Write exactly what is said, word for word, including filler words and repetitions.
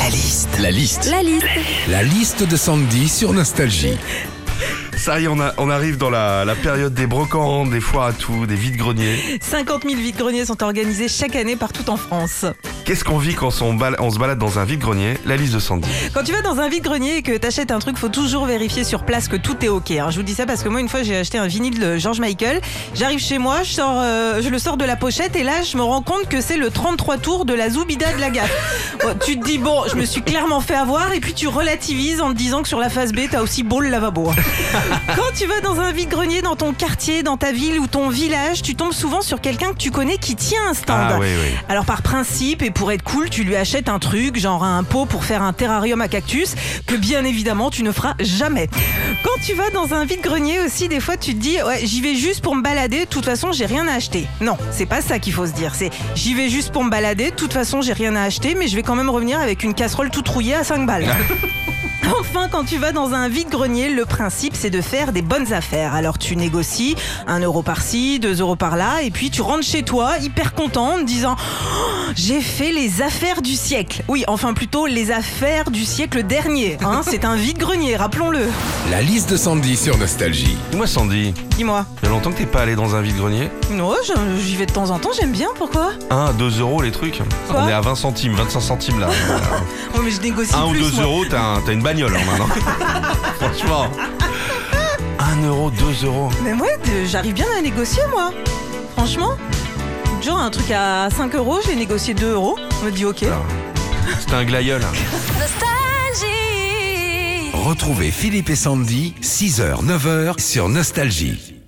liste. La liste. La liste. La liste de Sandy sur Nostalgie. Ça y est, on, a, on arrive dans la, la période des brocantes, des foires à tout, des vides-greniers. cinquante mille vides-greniers sont organisés chaque année partout en France. Qu'est-ce qu'on vit quand on, bal- on se balade dans un vide-grenier? La liste de Sandy. Quand tu vas dans un vide-grenier et que t'achètes un truc, faut toujours vérifier sur place que tout est ok. Alors, je vous dis ça parce que moi, une fois, j'ai acheté un vinyle de George Michael. J'arrive chez moi, je, sors, euh, je le sors de la pochette et là, je me rends compte que c'est le trente-trois tours de la Zoubida de la gaffe. Oh, tu te dis, bon, je me suis clairement fait avoir et puis tu relativises en te disant que sur la face B, t'as aussi beau le lavabo. Quand tu vas dans un vide-grenier dans ton quartier, dans ta ville ou ton village, tu tombes souvent sur quelqu'un que tu connais qui tient un stand. Ah oui, oui. Alors par principe et pour être cool, tu lui achètes un truc, genre un pot pour faire un terrarium à cactus, que bien évidemment tu ne feras jamais. Quand tu vas dans un vide-grenier aussi, des fois tu te dis ouais, j'y vais juste pour me balader, de toute façon j'ai rien à acheter. Non, c'est pas ça qu'il faut se dire, c'est j'y vais juste pour me balader, de toute façon j'ai rien à acheter, mais je vais quand même revenir avec une casserole toute rouillée à cinq balles. Enfin, quand tu vas dans un vide-grenier, le principe c'est de faire des bonnes affaires. Alors tu négocies un euro par-ci, deux euros par-là, et puis tu rentres chez toi hyper content en te disant oh, j'ai fait les affaires du siècle. Oui, enfin plutôt les affaires du siècle dernier. Hein, c'est un vide-grenier, rappelons-le. La liste de Sandy sur Nostalgie. Dis-moi Sandy, Dis-moi. il y a longtemps que t'es pas allé dans un vide-grenier? Non, je- j'y vais de temps en temps, j'aime bien. Pourquoi? un, deux euros les trucs. Quoi On est à vingt centimes, vingt-cinq centimes là. Oh, mais je négocie un ou plus. deux moi. euros, t'as, un- t'as une bagnole hein, maintenant. Franchement. un euro, deux euros. Mais moi, de- j'arrive bien à négocier, moi. Franchement. Genre un truc à cinq euros, j'ai négocié deux euros. On me dit ok. Alors, c'était un glaïeul. Retrouvez Philippe et Sandy, six heures neuf heures sur Nostalgie.